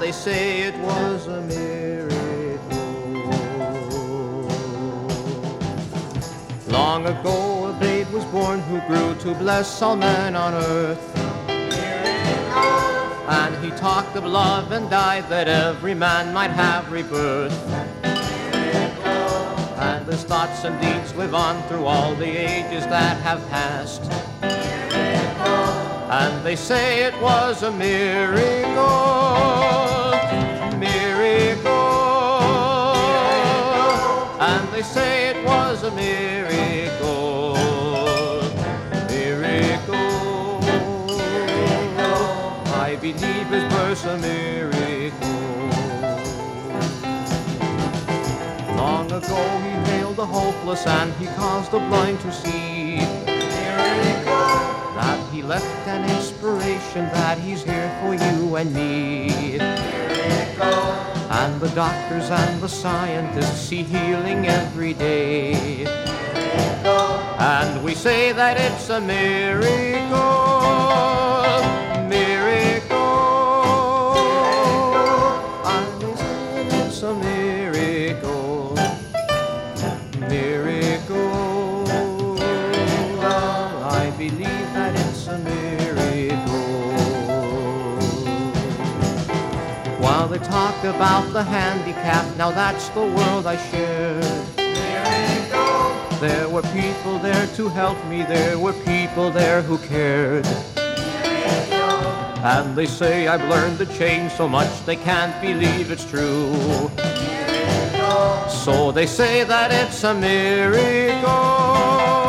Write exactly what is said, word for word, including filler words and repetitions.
they say it was a miracle. Long ago a babe was born who grew to bless all men on earth. And he talked of love and died that every man might have rebirth. And his thoughts and deeds live on through all the ages that have passed. And they say it was a miracle, miracle. And they say it was a miracle, miracle. I believe his birth's a miracle. Long ago he hailed the hopeless and he caused the blind to see. Miracle. That he left an inspiration that he's here for you and me. Miracle. And the doctors and the scientists see healing every day. Miracle. And we say that it's a miracle, miracle. And we say that it's a miracle, miracle. I believe that it's a miracle. While they talk about the handicapped, now that's the world I shared. Miracle. There were people there to help me, there were people there who cared. Miracle. And they say I've learned to change so much they can't believe it's true. Miracle. So they say that it's a miracle.